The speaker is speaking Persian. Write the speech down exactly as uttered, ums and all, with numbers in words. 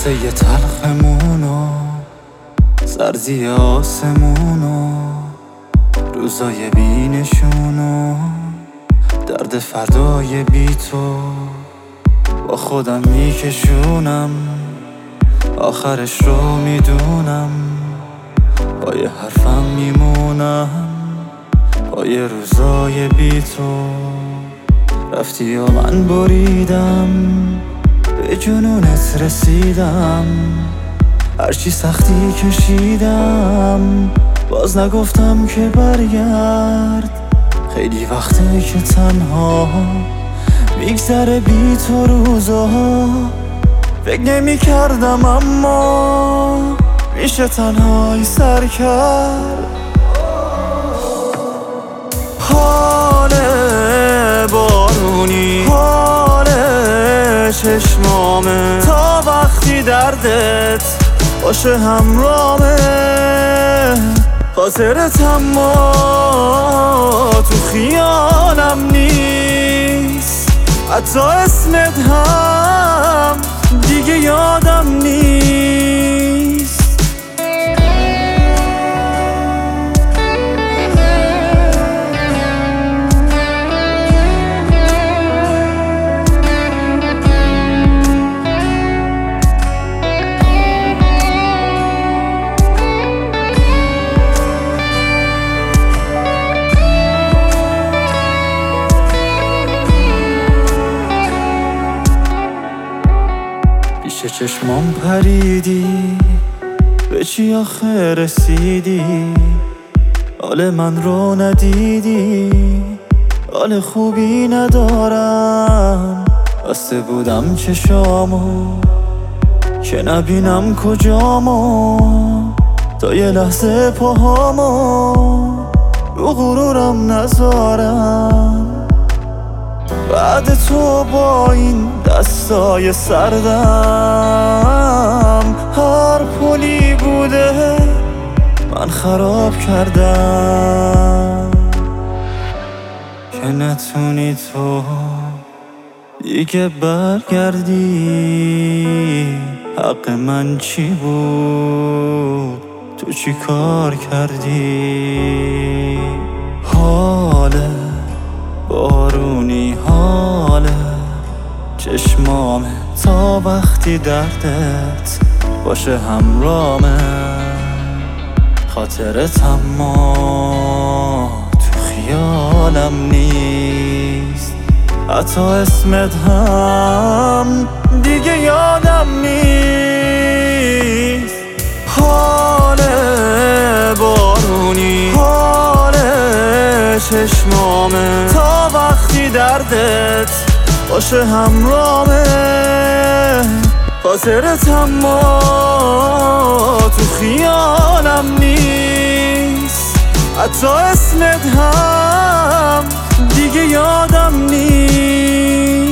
قصه تلخمونو، سرزی آسمونو، روزای بینشونو، درد فردای بی تو با خودم میکشونم، آخرش رو میدونم، با یه حرفم میمونم، با یه روزای بی تو. رفتی و من بریدم، به جنونت رسیدم، هرچی سختی کشیدم، باز نگفتم که برگرد. خیلی وقته که تنها میگذره بی تو روزا، فکر نمی کردم اما میشه تنهایی سر کرد. حال بارونی، حال چشمامه، تا وقتی دردت باشه همرامه. خاطرت اما تو خیالم نیست، حتی اسمت هم دیگه یادم نیست. پیش چشمام پریدی، به چی آخه رسیدی؟ حال من رو ندیدی، حال خوبی ندارم. بسته بودم چشامو که نبینم کجامو، تا یه لحظه پاهامو رو غرورم نذارم. بعد تو با این دستای سردم، هر پلی بوده من خراب کردم، که نتونی تو دیگه برگردی. حق من چی بود؟ تو چی کار کردی؟ حال بارونی، حال چشمامه، تا وقتی دردت باشه همرامه. خاطرت اما تو خیالم نیست، حتی اسمت هم دیگه یادم نیست. حال بارونی، حال چشمامه، تا وقتی دردت باشه همرامه. خاطرت اما تو خیالم نیست، حتی اسمت هم دیگه یادم نیست.